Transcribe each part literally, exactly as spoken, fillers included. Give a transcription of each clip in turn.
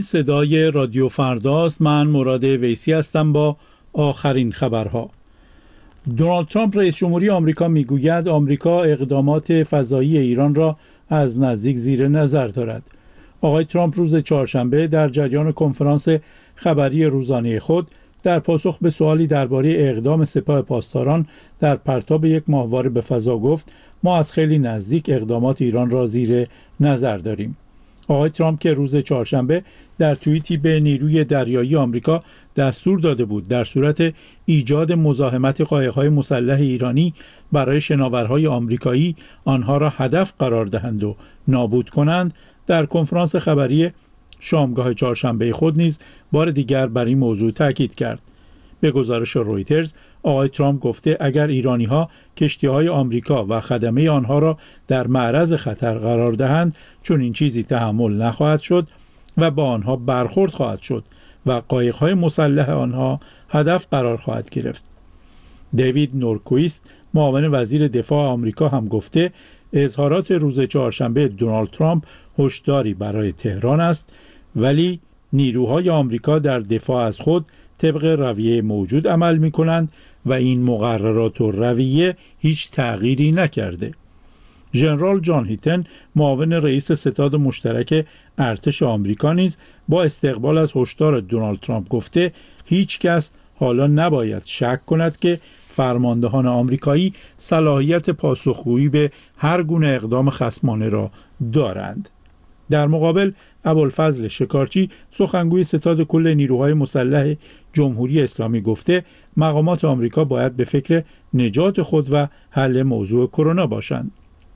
صدای رادیو فرداست. من مراد ویسی هستم با آخرین خبرها. دونالد ترامپ رئیس جمهوری آمریکا میگوید آمریکا اقدامات فضایی ایران را از نزدیک زیر نظر دارد. آقای ترامپ روز چهارشنبه در جریان کنفرانس خبری روزانه خود در پاسخ به سوالی درباره اقدام سپاه پاسداران در پرتاب یک ماهواره به فضا گفت ما از خیلی نزدیک اقدامات ایران را زیر نظر داریم. آقای ترامپ که روز چهارشنبه در توییتی به نیروی دریایی آمریکا دستور داده بود در صورت ایجاد مزاحمت قایق‌های مسلح ایرانی برای شناورهای آمریکایی آنها را هدف قرار دهند و نابود کنند، در کنفرانس خبری شامگاه چهارشنبه خود نیز بار دیگر بر این موضوع تاکید کرد. به گزارش رویترز، آقای ترامپ گفته اگر ایرانی‌ها کشتی‌های آمریکا و خدمه آنها را در معرض خطر قرار دهند، چون این چیزی تحمل نخواهد شد و با آنها برخورد خواهد شد و قایق‌های مسلح آنها هدف قرار خواهد گرفت. دیوید نورکویست، معاون وزیر دفاع آمریکا، هم گفته اظهارات روز چهارشنبه دونالد ترامپ هشداری برای تهران است، ولی نیروهای آمریکا در دفاع از خود طبق رویه موجود عمل می کنند و این مقررات و رویه هیچ تغییری نکرده. ژنرال جان هیتن، معاون رئیس ستاد مشترک ارتش آمریکا، نیز با استقبال از هشدار دونالد ترامپ گفته هیچ کس حالا نباید شک کند که فرماندهان آمریکایی صلاحیت پاسخگویی به هر گونه اقدام خصمانه را دارند. در مقابل، ابوالفضل شکارچی، سخنگوی ستاد کل نیروهای مسلح جمهوری اسلامی، گفته مقامات آمریکا باید به فکر نجات خود و حل موضوع کرونا باشند.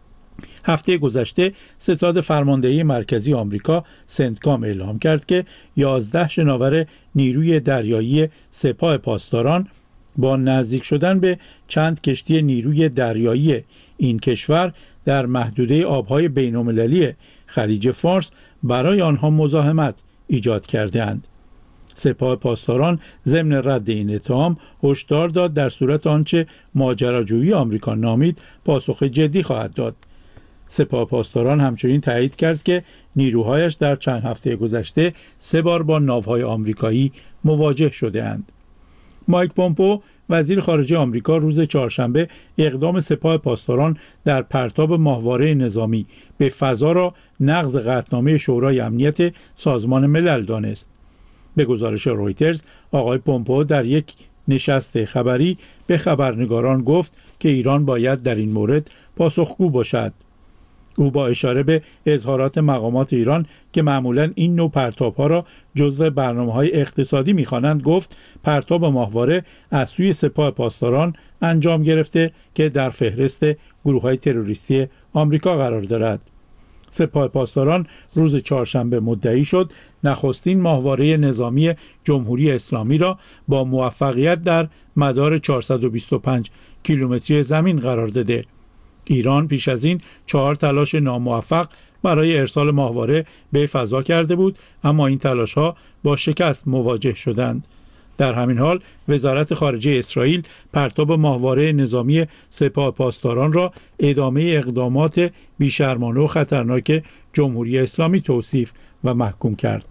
هفته گذشته ستاد فرماندهی مرکزی آمریکا سنتکام اعلام کرد که یازده شناور نیروی دریایی سپاه پاسداران با نزدیک شدن به چند کشتی نیروی دریایی این کشور در محدوده آبهای بین‌المللی خلیج فارس برای آنها مزاحمت ایجاد کرده‌اند. سپاه پاسداران ضمن رد این اتهام هشدار داد در صورت آنچه ماجراجویی آمریکا نامید پاسخ جدی خواهد داد. سپاه پاسداران همچنین تایید کرد که نیروهایش در چند هفته گذشته سه بار با ناوهای آمریکایی مواجه شده‌اند. مایک پومپئو، وزیر خارجه آمریکا، روز چهارشنبه اقدام سپاه پاسداران در پرتاب ماهواره نظامی به فضا را نقض قطعنامه شورای امنیت سازمان ملل دانست. به گزارش رویترز، آقای پومپئو در یک نشست خبری به خبرنگاران گفت که ایران باید در این مورد پاسخگو باشد. او با اشاره به اظهارات مقامات ایران که معمولاً این نوع پرتاب‌ها را جزو برنامه‌های اقتصادی می‌خوانند گفت پرتاب ماهواره از سوی سپاه پاسداران انجام گرفته که در فهرست گروه‌های تروریستی آمریکا قرار دارد. سپاه پاسداران روز چهارشنبه مدعی شد نخستین ماهواره نظامی جمهوری اسلامی را با موفقیت در مدار چهارصد و بیست و پنج کیلومتری زمین قرار داده. ایران پیش از این چهار تلاش ناموفق برای ارسال ماهواره به فضا کرده بود، اما این تلاش‌ها با شکست مواجه شدند. در همین حال وزارت خارجه اسرائیل پرتاب ماهواره نظامی سپاه پاسداران را ادامه اقدامات بیشرمانه و خطرناک جمهوری اسلامی توصیف و محکوم کرد.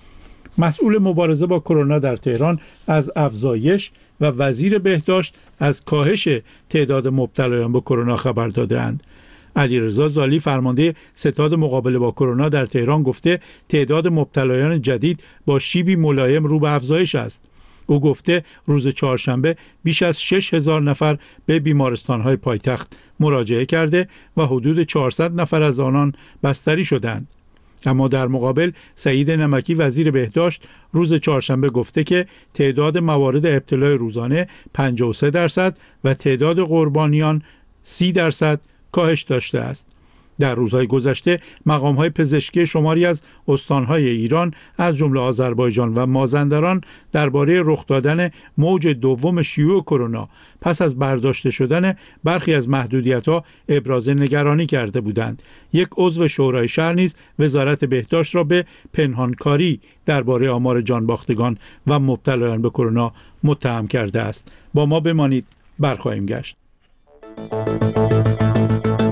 مسئول مبارزه با کرونا در تهران از افزایش و وزیر بهداشت از کاهش تعداد مبتلایان به کرونا خبر داده‌اند. علیرضا زالی، فرمانده ستاد مقابله با کرونا در تهران، گفته تعداد مبتلایان جدید با شیبی ملایم رو به افزایش است. او گفته روز چهارشنبه بیش از شش هزار نفر به بیمارستان‌های پایتخت مراجعه کرده و حدود چهارصد نفر از آنان بستری شدند. اما در مقابل سعید نمکی، وزیر بهداشت، روز چهارشنبه گفته که تعداد موارد ابتلای روزانه پنجاه و سه درصد و تعداد قربانیان سی درصد کاهش داشته است. در روزهای گذشته مقام‌های پزشکی شماری از استان‌های ایران از جمله آذربایجان و مازندران درباره رخ دادن موج دوم شیوع کرونا پس از برداشته شدن برخی از محدودیت‌ها ابراز نگرانی کرده بودند. یک عضو شورای شهر نیز وزارت بهداشت را به پنهانکاری درباره آمار جانباختگان و مبتلایان به کرونا متهم کرده است. با ما بمانید، برخواهیم گشت.